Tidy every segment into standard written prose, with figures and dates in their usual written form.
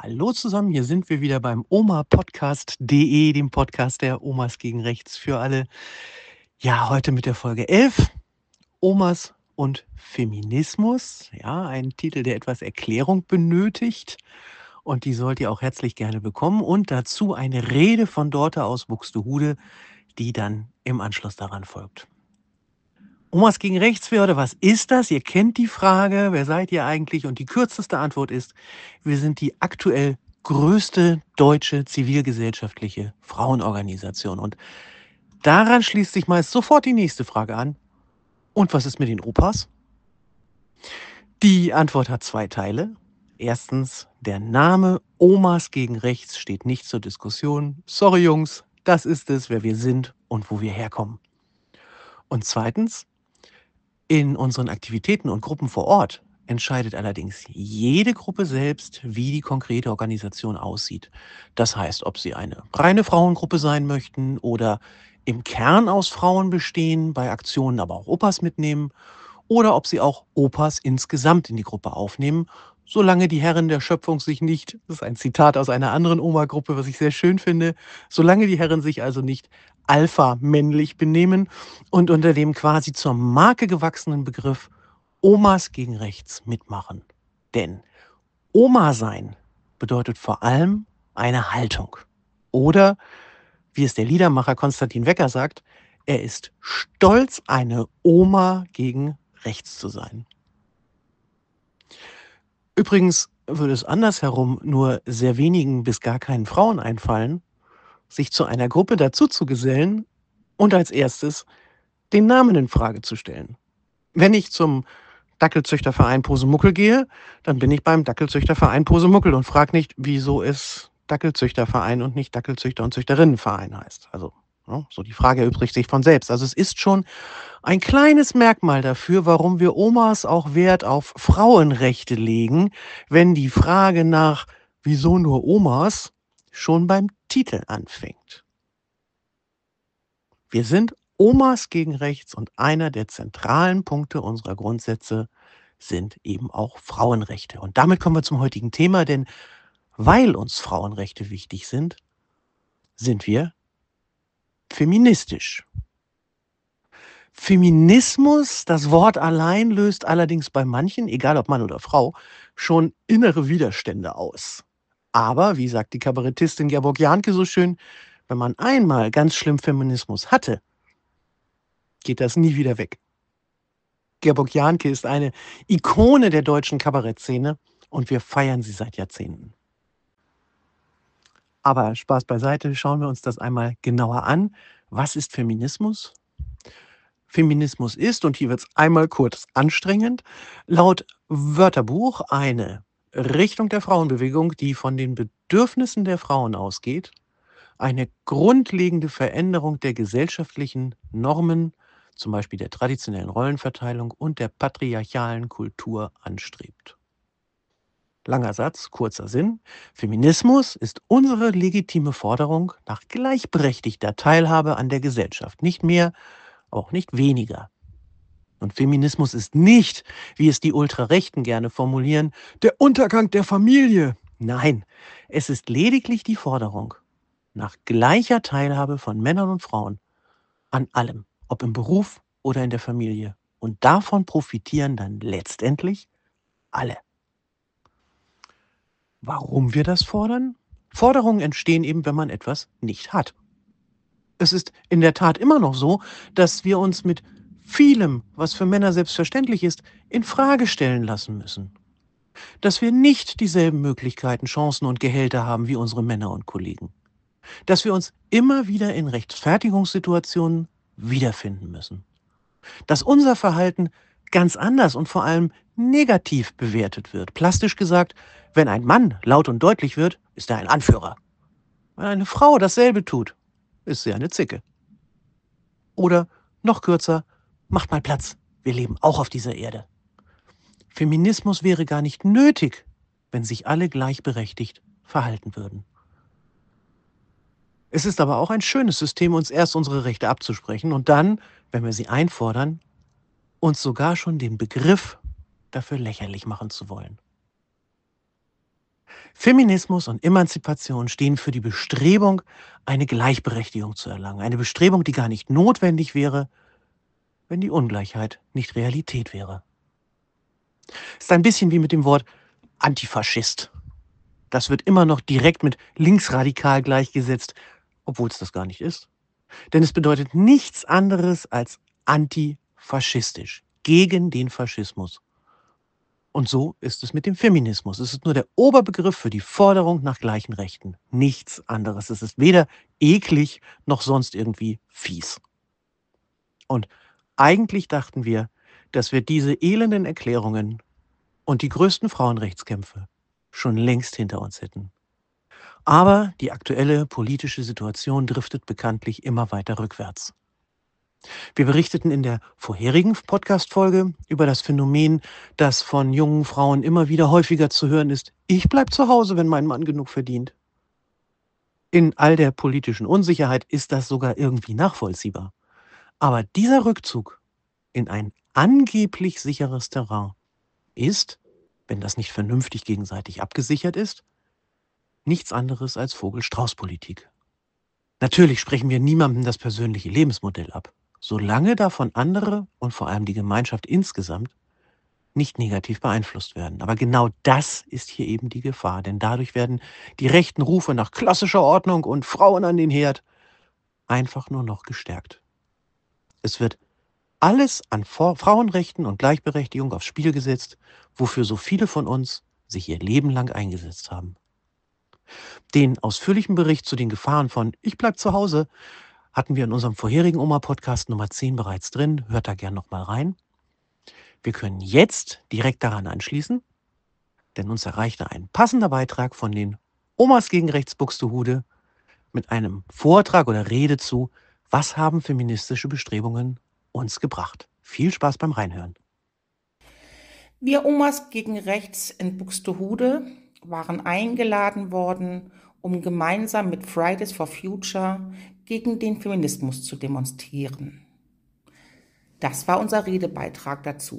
Hallo zusammen, hier sind wir wieder beim omapodcast.de, dem Podcast der Omas gegen Rechts für alle. Ja, heute mit der Folge 11, Omas und Feminismus. Ja, ein Titel, der etwas Erklärung benötigt und die sollt ihr auch herzlich gerne bekommen. Und dazu eine Rede von Dorte aus Buxtehude, die dann im Anschluss daran folgt. Omas gegen Rechtswürde, was ist das? Ihr kennt die Frage, wer seid ihr eigentlich? Und die kürzeste Antwort ist, wir sind die aktuell größte deutsche zivilgesellschaftliche Frauenorganisation. Und daran schließt sich meist sofort die nächste Frage an. Und was ist mit den Opas? Die Antwort hat zwei Teile. Erstens, der Name Omas gegen Rechts steht nicht zur Diskussion. Sorry Jungs, das ist es, wer wir sind und wo wir herkommen. Und zweitens, in unseren Aktivitäten und Gruppen vor Ort entscheidet allerdings jede Gruppe selbst, wie die konkrete Organisation aussieht. Das heißt, ob sie eine reine Frauengruppe sein möchten oder im Kern aus Frauen bestehen, bei Aktionen aber auch Opas mitnehmen oder ob sie auch Opas insgesamt in die Gruppe aufnehmen, solange die Herren der Schöpfung sich nicht, das ist ein Zitat aus einer anderen Oma-Gruppe, was ich sehr schön finde, solange die Herren sich also nicht alpha-männlich benehmen und unter dem quasi zur Marke gewachsenen Begriff Omas gegen Rechts mitmachen. Denn Oma sein bedeutet vor allem eine Haltung. Oder, wie es der Liedermacher Konstantin Wecker sagt, er ist stolz, eine Oma gegen rechts zu sein. Übrigens würde es andersherum nur sehr wenigen bis gar keinen Frauen einfallen, sich zu einer Gruppe dazu zu gesellen und als erstes den Namen in Frage zu stellen. Wenn ich zum Dackelzüchterverein Posemuckel gehe, dann bin ich beim Dackelzüchterverein Posemuckel und frage nicht, wieso es Dackelzüchterverein und nicht Dackelzüchter- und Züchterinnenverein heißt. Also, ne, so die Frage erübrigt sich von selbst. Also es ist schon ein kleines Merkmal dafür, warum wir Omas auch Wert auf Frauenrechte legen, wenn die Frage nach wieso nur Omas schon beim Titel anfängt. Wir sind Omas gegen Rechts und einer der zentralen Punkte unserer Grundsätze sind eben auch Frauenrechte. Und damit kommen wir zum heutigen Thema, denn weil uns Frauenrechte wichtig sind wir feministisch. Feminismus, das Wort allein löst allerdings bei manchen, egal ob Mann oder Frau, schon innere Widerstände aus. Aber, wie sagt die Kabarettistin Gerburg Jahnke so schön, wenn man einmal ganz schlimm Feminismus hatte, geht das nie wieder weg. Gerburg Jahnke ist eine Ikone der deutschen Kabarettszene und wir feiern sie seit Jahrzehnten. Aber Spaß beiseite, schauen wir uns das einmal genauer an. Was ist Feminismus? Feminismus ist, und hier wird es einmal kurz anstrengend, laut Wörterbuch eine Richtung der Frauenbewegung, die von den Bedürfnissen der Frauen ausgeht, eine grundlegende Veränderung der gesellschaftlichen Normen, zum Beispiel der traditionellen Rollenverteilung und der patriarchalen Kultur anstrebt. Langer Satz, kurzer Sinn. Feminismus ist unsere legitime Forderung nach gleichberechtigter Teilhabe an der Gesellschaft. Nicht mehr, auch nicht weniger. Und Feminismus ist nicht, wie es die Ultrarechten gerne formulieren, der Untergang der Familie. Nein, es ist lediglich die Forderung nach gleicher Teilhabe von Männern und Frauen an allem, ob im Beruf oder in der Familie. Und davon profitieren dann letztendlich alle. Warum wir das fordern? Forderungen entstehen eben, wenn man etwas nicht hat. Es ist in der Tat immer noch so, dass wir uns mit vielem, was für Männer selbstverständlich ist, in Frage stellen lassen müssen. Dass wir nicht dieselben Möglichkeiten, Chancen und Gehälter haben wie unsere Männer und Kollegen. Dass wir uns immer wieder in Rechtfertigungssituationen wiederfinden müssen. Dass unser Verhalten ganz anders und vor allem negativ bewertet wird. Plastisch gesagt, wenn ein Mann laut und deutlich wird, ist er ein Anführer. Wenn eine Frau dasselbe tut, ist sie eine Zicke. Oder noch kürzer, macht mal Platz, wir leben auch auf dieser Erde. Feminismus wäre gar nicht nötig, wenn sich alle gleichberechtigt verhalten würden. Es ist aber auch ein schönes System, uns erst unsere Rechte abzusprechen und dann, wenn wir sie einfordern, uns sogar schon den Begriff dafür lächerlich machen zu wollen. Feminismus und Emanzipation stehen für die Bestrebung, eine Gleichberechtigung zu erlangen. Eine Bestrebung, die gar nicht notwendig wäre, wenn die Ungleichheit nicht Realität wäre. Ist ein bisschen wie mit dem Wort Antifaschist. Das wird immer noch direkt mit linksradikal gleichgesetzt, obwohl es das gar nicht ist. Denn es bedeutet nichts anderes als antifaschistisch, gegen den Faschismus. Und so ist es mit dem Feminismus. Es ist nur der Oberbegriff für die Forderung nach gleichen Rechten. Nichts anderes. Es ist weder eklig noch sonst irgendwie fies. Und eigentlich dachten wir, dass wir diese elenden Erklärungen und die größten Frauenrechtskämpfe schon längst hinter uns hätten. Aber die aktuelle politische Situation driftet bekanntlich immer weiter rückwärts. Wir berichteten in der vorherigen Podcast-Folge über das Phänomen, das von jungen Frauen immer wieder häufiger zu hören ist: Ich bleib zu Hause, wenn mein Mann genug verdient. In all der politischen Unsicherheit ist das sogar irgendwie nachvollziehbar. Aber dieser Rückzug in ein angeblich sicheres Terrain ist, wenn das nicht vernünftig gegenseitig abgesichert ist, nichts anderes als Vogel-Strauß-Politik. Natürlich sprechen wir niemandem das persönliche Lebensmodell ab, solange davon andere und vor allem die Gemeinschaft insgesamt nicht negativ beeinflusst werden. Aber genau das ist hier eben die Gefahr, denn dadurch werden die rechten Rufe nach klassischer Ordnung und Frauen an den Herd einfach nur noch gestärkt. Es wird alles an Frauenrechten und Gleichberechtigung aufs Spiel gesetzt, wofür so viele von uns sich ihr Leben lang eingesetzt haben. Den ausführlichen Bericht zu den Gefahren von Ich bleib zu Hause hatten wir in unserem vorherigen Oma-Podcast Nummer 10 bereits drin. Hört da gern nochmal rein. Wir können jetzt direkt daran anschließen, denn uns erreichte ein passender Beitrag von den Omas gegen Rechts Buxtehude mit einem Vortrag oder Rede zu: Was haben feministische Bestrebungen uns gebracht? Viel Spaß beim Reinhören. Wir Omas gegen Rechts in Buxtehude waren eingeladen worden, um gemeinsam mit Fridays for Future gegen den Feminismus zu demonstrieren. Das war unser Redebeitrag dazu.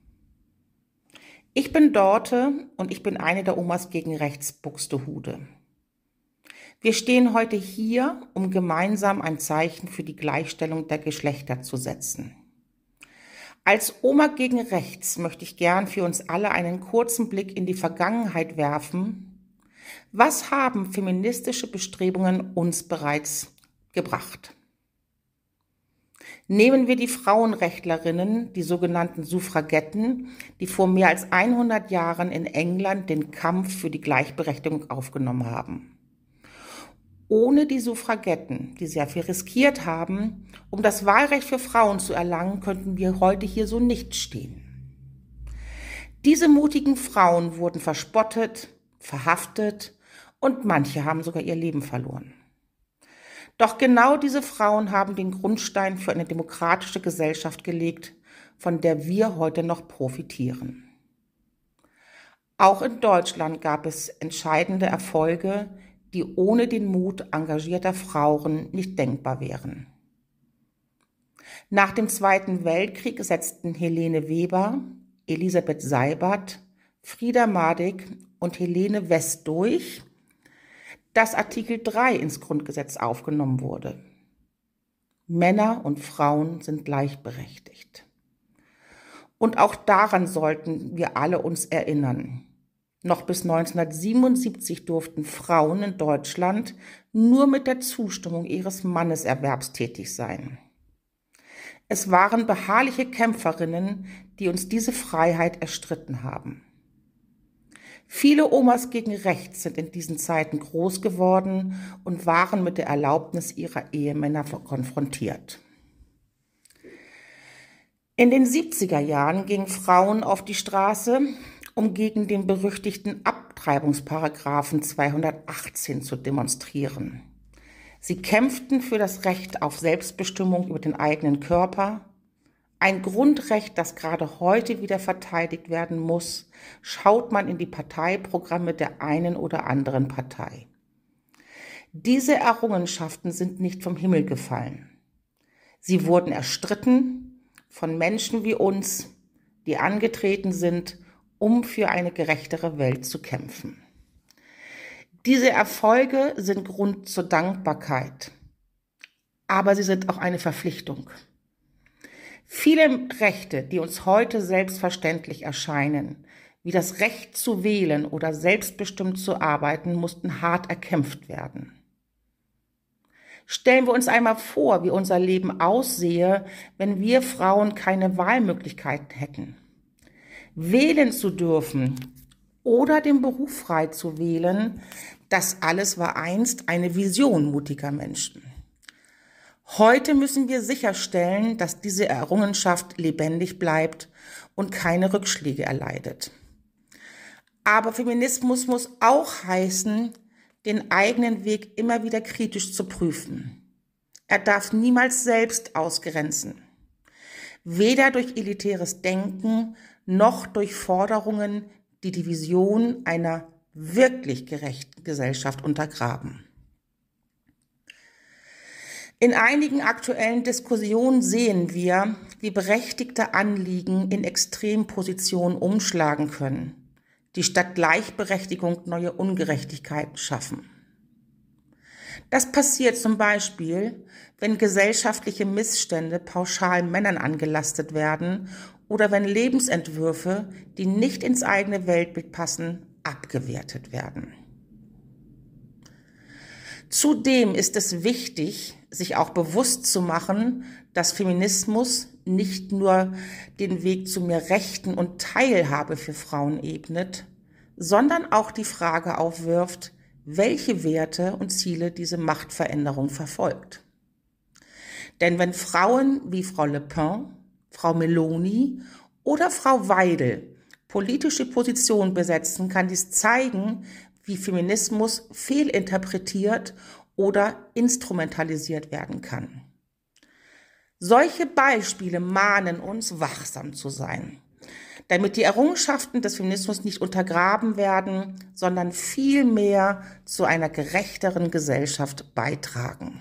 Ich bin Dorte und ich bin eine der Omas gegen Rechts Buxtehude. Wir stehen heute hier, um gemeinsam ein Zeichen für die Gleichstellung der Geschlechter zu setzen. Als Oma gegen Rechts möchte ich gern für uns alle einen kurzen Blick in die Vergangenheit werfen. Was haben feministische Bestrebungen uns bereits gebracht? Nehmen wir die Frauenrechtlerinnen, die sogenannten Suffragetten, die vor mehr als 100 Jahren in England den Kampf für die Gleichberechtigung aufgenommen haben. Ohne die Suffragetten, die sehr viel riskiert haben, um das Wahlrecht für Frauen zu erlangen, könnten wir heute hier so nicht stehen. Diese mutigen Frauen wurden verspottet, verhaftet und manche haben sogar ihr Leben verloren. Doch genau diese Frauen haben den Grundstein für eine demokratische Gesellschaft gelegt, von der wir heute noch profitieren. Auch in Deutschland gab es entscheidende Erfolge, die ohne den Mut engagierter Frauen nicht denkbar wären. Nach dem Zweiten Weltkrieg setzten Helene Weber, Elisabeth Seibert, Frieda Madig und Helene West durch, dass Artikel 3 ins Grundgesetz aufgenommen wurde. Männer und Frauen sind gleichberechtigt. Und auch daran sollten wir alle uns erinnern. Noch bis 1977 durften Frauen in Deutschland nur mit der Zustimmung ihres Mannes erwerbstätig sein. Es waren beharrliche Kämpferinnen, die uns diese Freiheit erstritten haben. Viele Omas gegen Rechts sind in diesen Zeiten groß geworden und waren mit der Erlaubnis ihrer Ehemänner konfrontiert. In den 70er Jahren gingen Frauen auf die Straße, um gegen den berüchtigten Abtreibungsparagraphen 218 zu demonstrieren. Sie kämpften für das Recht auf Selbstbestimmung über den eigenen Körper, ein Grundrecht, das gerade heute wieder verteidigt werden muss, schaut man in die Parteiprogramme der einen oder anderen Partei. Diese Errungenschaften sind nicht vom Himmel gefallen. Sie wurden erstritten von Menschen wie uns, die angetreten sind, um für eine gerechtere Welt zu kämpfen. Diese Erfolge sind Grund zur Dankbarkeit, aber sie sind auch eine Verpflichtung. Viele Rechte, die uns heute selbstverständlich erscheinen, wie das Recht zu wählen oder selbstbestimmt zu arbeiten, mussten hart erkämpft werden. Stellen wir uns einmal vor, wie unser Leben aussähe, wenn wir Frauen keine Wahlmöglichkeiten hätten. Wählen zu dürfen oder den Beruf frei zu wählen, das alles war einst eine Vision mutiger Menschen. Heute müssen wir sicherstellen, dass diese Errungenschaft lebendig bleibt und keine Rückschläge erleidet. Aber Feminismus muss auch heißen, den eigenen Weg immer wieder kritisch zu prüfen. Er darf niemals selbst ausgrenzen. Weder durch elitäres Denken noch durch Forderungen, die die Vision einer wirklich gerechten Gesellschaft untergraben. In einigen aktuellen Diskussionen sehen wir, wie berechtigte Anliegen in Extrempositionen umschlagen können, die statt Gleichberechtigung neue Ungerechtigkeiten schaffen. Das passiert zum Beispiel, wenn gesellschaftliche Missstände pauschal Männern angelastet werden oder wenn Lebensentwürfe, die nicht ins eigene Weltbild passen, abgewertet werden. Zudem ist es wichtig, sich auch bewusst zu machen, dass Feminismus nicht nur den Weg zu mehr Rechten und Teilhabe für Frauen ebnet, sondern auch die Frage aufwirft, welche Werte und Ziele diese Machtveränderung verfolgt. Denn wenn Frauen wie Frau Le Pen, Frau Meloni oder Frau Weidel politische Positionen besetzen, kann dies zeigen, wie Feminismus fehlinterpretiert oder instrumentalisiert werden kann. Solche Beispiele mahnen uns, wachsam zu sein, damit die Errungenschaften des Feminismus nicht untergraben werden, sondern vielmehr zu einer gerechteren Gesellschaft beitragen.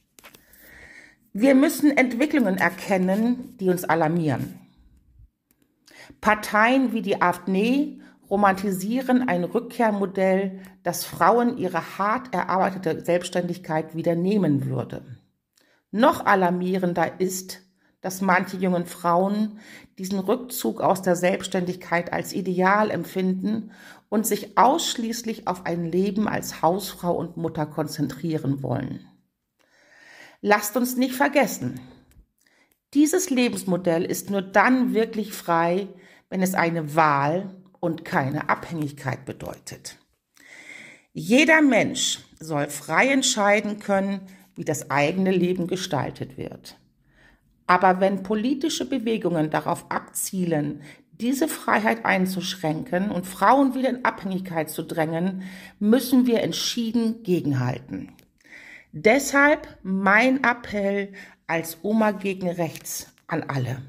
Wir müssen Entwicklungen erkennen, die uns alarmieren. Parteien wie die AfD romantisieren ein Rückkehrmodell, das Frauen ihre hart erarbeitete Selbstständigkeit wieder nehmen würde. Noch alarmierender ist, dass manche jungen Frauen diesen Rückzug aus der Selbstständigkeit als Ideal empfinden und sich ausschließlich auf ein Leben als Hausfrau und Mutter konzentrieren wollen. Lasst uns nicht vergessen, dieses Lebensmodell ist nur dann wirklich frei, wenn es eine Wahl und keine Abhängigkeit bedeutet. Jeder Mensch soll frei entscheiden können, wie das eigene Leben gestaltet wird. Aber wenn politische Bewegungen darauf abzielen, diese Freiheit einzuschränken und Frauen wieder in Abhängigkeit zu drängen, müssen wir entschieden gegenhalten. Deshalb mein Appell als Oma gegen Rechts an alle.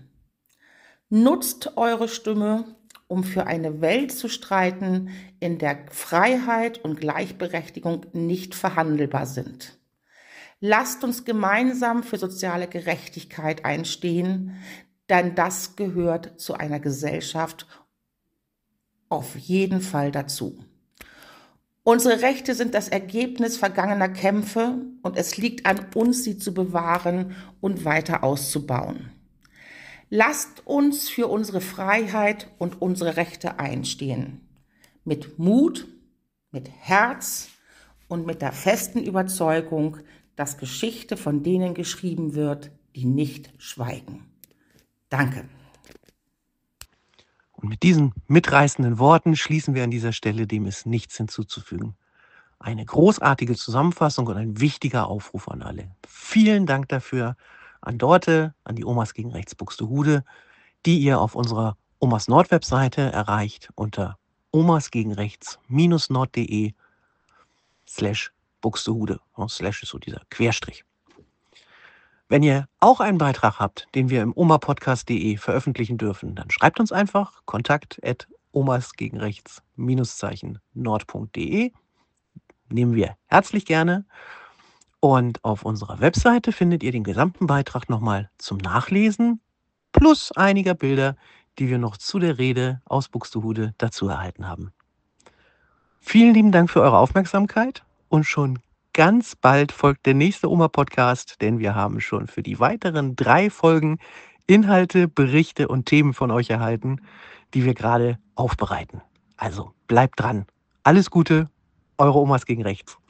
Nutzt eure Stimme, um für eine Welt zu streiten, in der Freiheit und Gleichberechtigung nicht verhandelbar sind. Lasst uns gemeinsam für soziale Gerechtigkeit einstehen, denn das gehört zu einer Gesellschaft auf jeden Fall dazu. Unsere Rechte sind das Ergebnis vergangener Kämpfe und es liegt an uns, sie zu bewahren und weiter auszubauen. Lasst uns für unsere Freiheit und unsere Rechte einstehen. Mit Mut, mit Herz und mit der festen Überzeugung, dass Geschichte von denen geschrieben wird, die nicht schweigen. Danke. Und mit diesen mitreißenden Worten schließen wir an dieser Stelle, dem ist nichts hinzuzufügen. Eine großartige Zusammenfassung und ein wichtiger Aufruf an alle. Vielen Dank dafür an Dorte, an die Omas gegen Rechts Buxtehude, die ihr auf unserer Omas Nord Webseite erreicht unter omasgegenrechts-nord.de/Buxtehude. Slash ist so dieser Querstrich. Wenn ihr auch einen Beitrag habt, den wir im omapodcast.de veröffentlichen dürfen, dann schreibt uns einfach kontakt@omasgegenrechts-nord.de. Nehmen wir herzlich gerne. Und auf unserer Webseite findet ihr den gesamten Beitrag nochmal zum Nachlesen, plus einiger Bilder, die wir noch zu der Rede aus Buxtehude dazu erhalten haben. Vielen lieben Dank für eure Aufmerksamkeit und schon ganz bald folgt der nächste Oma-Podcast, denn wir haben schon für die weiteren 3 Folgen Inhalte, Berichte und Themen von euch erhalten, die wir gerade aufbereiten. Also bleibt dran. Alles Gute, eure Omas gegen rechts.